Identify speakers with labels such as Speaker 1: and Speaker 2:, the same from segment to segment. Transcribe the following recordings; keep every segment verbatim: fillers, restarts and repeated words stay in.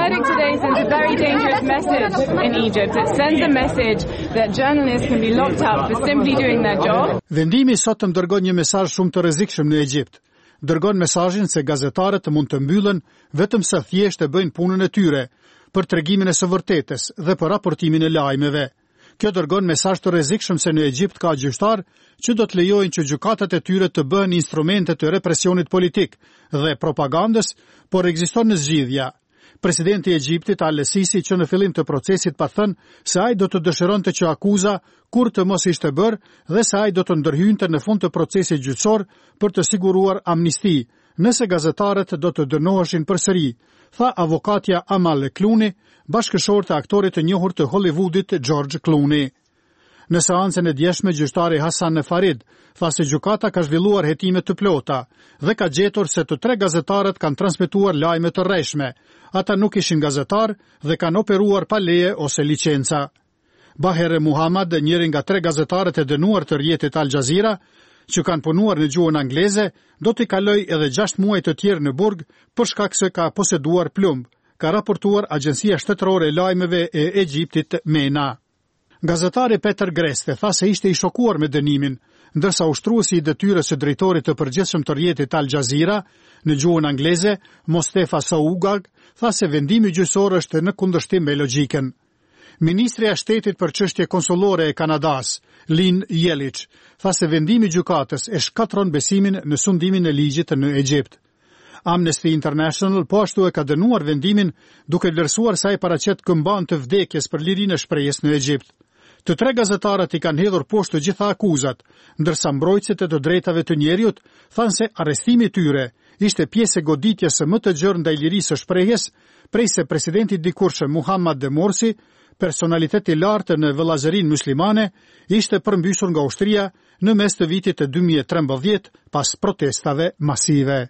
Speaker 1: verdict today sends a very dangerous message in Egypt. It sends a message that journalists can be locked up for simply doing their job.
Speaker 2: Vendimi sot më dërgon një mesazh shumë të rrezikshëm në Egjipt. Dërgon mesazhin se gazetarët mund të mbyllen vetëm sa thjesht të bëjnë punën e tyre për tregimin e së vërtetës dhe për raportimin e lajmeve. Kjo dërgon mesazh të rrezikshëm se në Egjipt ka gjyqtar që do të lejojnë që gjykatat e tyre të bëhen instrumente të represionit politik dhe propagandës, por ekziston në zgjidhja. Presidenti i Egjiptit Al-Sisi që në fillim të procesit pa thënë se ai do të dëshironte që akuza kur të mos ishte bërë dhe se ai do të ndërhynte në fund të procesit gjyqësor për të siguruar amnisti, nëse gazetarët do të dënoheshin përsëri, tha avokatja Amal Clooney, bashkëshorë të aktorit të njohur të Hollywoodit George Clooney. Në seancën e djeshme, gjyqtari Hasan Farid tha se gjykata ka zhvilluar hetime të plota dhe ka gjetur se të tre gazetarët kanë transmetuar lajme të rreshme. Ata nuk ishin gazetar dhe kanë operuar pa leje ose licenca. Baher Muhammad, njëri nga tre gazetarët e dënuar të rrjetit Al Jazeera, që kanë punuar në gjuhën angleze, do t'i kaloj edhe gjashtë muaj të tjerë në burg për shkak se ka poseduar plumb, ka raportuar Agjencia Shtetërore e Lajmeve e Egjiptit MENA. Gazetari Peter Greste tha se ishte i shokuar me dënimin, ndërsa ushtruesi i detyrës së drejtorit të përgjithshëm të rrjetit Al Jazeera në gjuhën angleze, Mostefa Saugag, tha se vendimi gjyqësor është në kundërshtim me logjikën. Ministri i Shtetit për çështje konsullore e Kanadas, Lynn Jelic, tha se vendimi i gjykatës e shkatron besimin në sundimin e ligjit në Egjipt. Amnesty International po ashtu e ka dënuar vendimin duke vlerësuar se ai paraqet këmban të vdekjes për lirinë e shprehjes në Egjipt. Të tre gazetarët i kanë hedhur poshtë të gjitha akuzat, ndërsa mbrojtësit e të drejtave të njerëzit thanë se arrestimi i tyre ishte pjesë e goditjes së më të gjerë ndaj lirisë së shprehjes, prej se presidenti dikurshëm Muhammad Morsi, personalitet i lartë në vëllazërinë muslimane, ishte përmbysur nga ushtria në mes të vitit të dy mijë e trembëdhjetë pas protestave masive.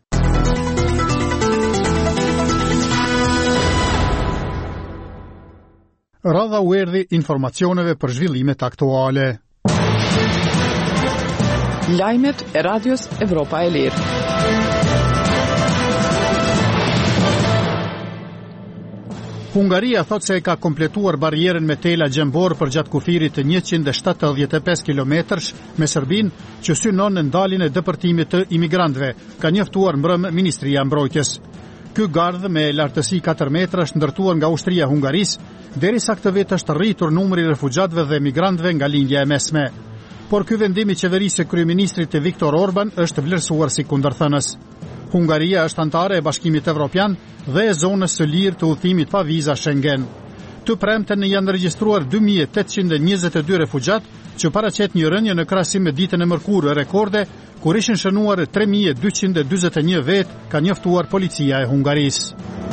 Speaker 2: Radha u erdhi informacioneve për zhvillimet aktuale.
Speaker 3: Lajmet e Radios Evropa e Lirë.
Speaker 2: Hungaria thot se e ka kompletuar barierën me tela gjembor për gjatë kufirit të njëqind e shtatëdhjetë e pesë kilometrash me Serbinë, që synon në ndaljen e depërtimit të imigrantëve, ka njoftuar mbrëm Ministria e Mbrojtjes. Ky gardh me lartësi katër metrash ndërtuar nga ushtria e Hungarisë, derisa këtë vit është rritur numri i refugjatëve dhe emigrantëve nga lindja e mesme. Por ky vendim i qeverisë së kryeministrit Viktor Orban është vlerësuar si kundërthënës. Hungaria është antare e Bashkimit Evropian dhe e zonës së lirë të udhëtimit pa viza Schengen. Të premten janë regjistruar dy mijë e tetëqind e njëzet e dy refugjat, që paraqet një rënje në krahasim me ditën e mërkurë rekorde, kur ishin shënuar tre mijë e dyqind e dyzet e një vet, ka njoftuar policia e Hungarisë.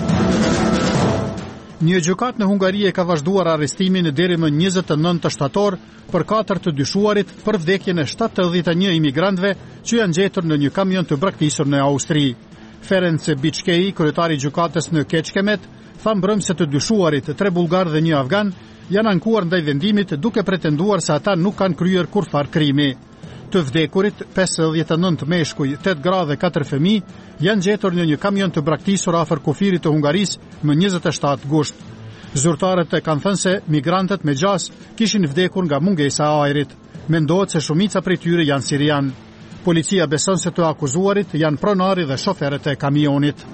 Speaker 2: Një gjykat në Hungari e ka vazhduar arrestimin deri më njëzet e nëntë shtator për katër të dyshuarit për vdekjen e shtatëdhjetë e një imigrantëve që janë gjetur në një kamion të braktisur në Austri. Ferenc Biçkei, kryetari i gjykatës në Keçkemet, tha mbrëm se të dyshuarit, tre bullgar dhe një afgan, janë ankuar ndaj vendimit duke pretenduar se ata nuk kanë kryer kurrfar krimi. Të vdekurit, pesëdhjetë e nëntë meshkuj, tetë gra dhe katër fëmijë, janë gjetur në një kamion të braktisur afër kufirit të Hungarisë më njëzet e shtatë gusht. Zyrtarët e kanë thënë se migrantët me gjas kishin vdekur nga mungesa e ajrit. Mendohet se shumica prej tyre janë sirian. Policia beson se të akuzuarit janë pronari dhe shoferët e kamionit.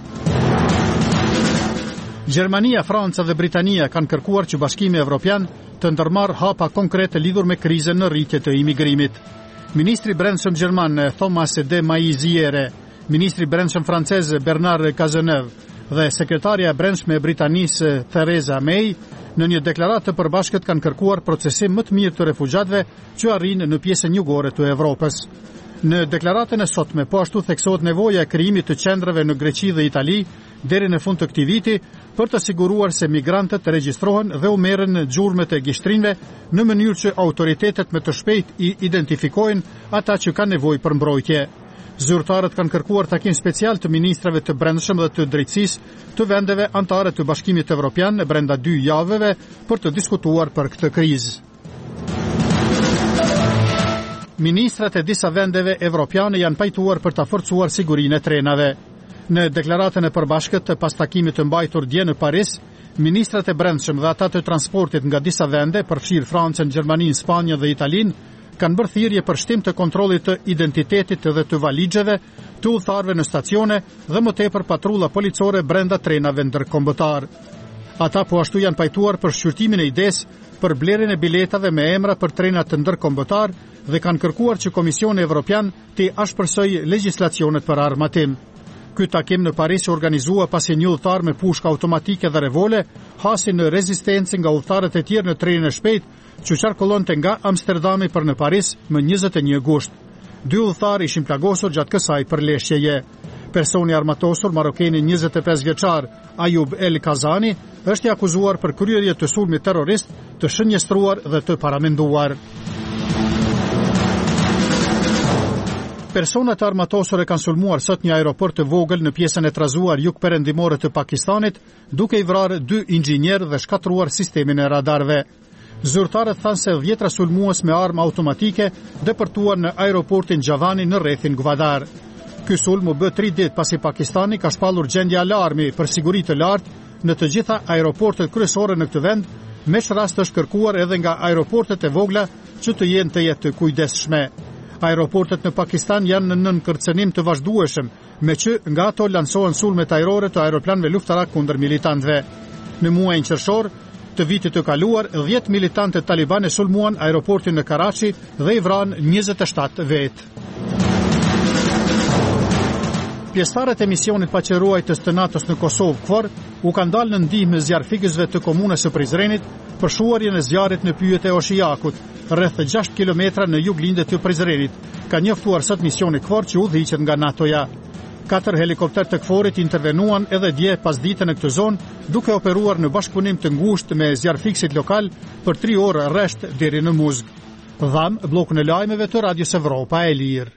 Speaker 2: Gjermania, Franca dhe Britania kanë kërkuar që Bashkimi Evropian të ndërmarrë hapa konkrete lidhur me krizën në rritje të imigrimit. Ministri brendshëm gjerman Thomas de Maizière, ministri brendshëm francez Bernard Cazeneuve dhe sekretarja e brendshme e Britanisë Theresa May në një deklaratë të përbashkët kanë kërkuar procesim më të mirë të refugjatëve që arrin në pjesën jugore të Evropës. Në deklaratën e sotme po ashtu theksohet nevoja e krijimit të qendrave në Greqi dhe Itali deri në fund të këtij viti për të siguruar se migrantët regjistrohen dhe u merren në xhurmet e gishtrinëve në mënyrë që autoritetet më të shpejt i identifikojnë ata që kanë nevojë për mbrojtje. Zyrtarët kanë kërkuar takim special të ministrave të brendshëm dhe të drejtësisë të vendeve anëtare të Bashkimit Evropian brenda dy javëve për të diskutuar për këtë krizë. Ministrat e disa vendeve evropiane janë pajtuar për ta forcuar sigurinë e trenave. Në deklaratën e përbashkët pas takimit të mbajtur dje në Paris, Ministrat e brendshëm dhe ata të transportit nga disa vende, përfshirë Francën, Gjermaninë, Spanjën dhe Italinë, kanë bërë thirrje për shtim të kontrollit të identitetit dhe të valigjeve të udhëtarëve në stacione dhe më tepër patrulla policore brenda trenave ndërkombëtar. Ata po ashtu janë pajtuar për shqyrtimin e idesë për blerjen e biletave me emra për trenat të ndërkombëtar dhe kanë kërkuar që Komisioni Evropian të ashpërsojë legjislacionet për armatim. Ky takim në Paris u organizua pasi një udhëtar me pushka automatike dhe revole hasi në rezistencë nga udhëtarët e tjerë në trenin e shpejtë që qarkullonte nga Amsterdami për në Paris më njëzet e një gusht. Dy udhëtar ishin plagosur gjatë kësaj përleshjeje. Personi armatosur, marokeni njëzet e pesë vjeçar Ayub El Kazani, është i akuzuar për kryerje të sulmit terrorist të shënjestruar dhe të paramenduar. Personat e armatosur e kanë sulmuar sot një aeroport të vogël në pjesën e trazuar jugperëndimore të Pakistanit, duke i vrarë dy inxhinierë dhe shkatruar sistemin e radarëve. Zyrtarët thanë se dhjetra sulmues me armë automatike depërtuan në aeroportin Javani në rrethin Gwadar. Ky sulm u bë tri ditë pasi Pakistani ka shpallur gjendje alarmi për siguri të lartë në të gjitha aeroportet kryesore në këtë vend, me rast është kërkuar edhe nga aeroportet e vogla që të jenë të jetë të kujdesshme. Aeroportet në Pakistan janë në nën kërcënim të vazhdueshëm, me që nga ato lansohen sulmet ajrore të aeroplanëve luftarak kundër militantëve. Në muajin qershor të vitit të kaluar, dhjetë militantë taliban e sulmuan aeroportin në Karachi dhe i vranë njëzet e shtatë vetë. Pjesëtarët e misionit paqëruajtës të NATO-s në Kosovë KFOR u kanë dalë në ndihmë zjarfikësve të komunës së Prizrenit për shuarjen e zjarrit në pyjet e Oshijakut, rreth gjashtë kilometra në juglindje të Prizrenit, ka njoftuar sot misioni KFOR që udhëhiqet nga NATO-ja. Katër helikopter të KFOR-it intervenuan edhe dje pasdite në këtë zonë, duke operuar në bashkëpunim të ngushtë me zjarfikësit lokal për tri orë rresht deri në Muzg. Dham, blokun e lajmeve të Radios Evropa e Lirë.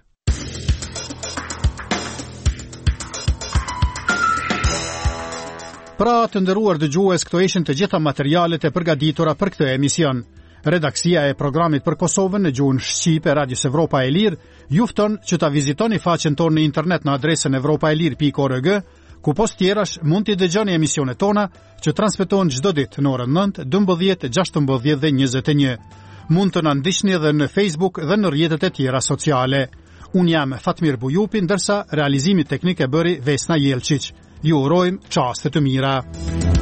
Speaker 2: Pra të nderuar dëgjues, këto ishin të gjitha materialet e përgatitura për këtë emision. Redaksia e programit për Kosovën në gjuhën shqipe Radios Evropa e Lirë ju fton që ta vizitoni faqen tonë në internet në adresën evropaelir pikë org, ku post tjerash mund t'i dëgjoni emisionet tona që transmetohen çdo ditë në orën nëntë, dymbëdhjetë, gjashtëmbëdhjetë dhe njëzet e një. Mund të na ndiqni edhe në Facebook dhe në rrjetet e tjera sociale. Unë jam Fatmir Bujupi, ndërsa realizimi teknik e bëri Vesna Jelčić. Ju urojmë çaste të mira.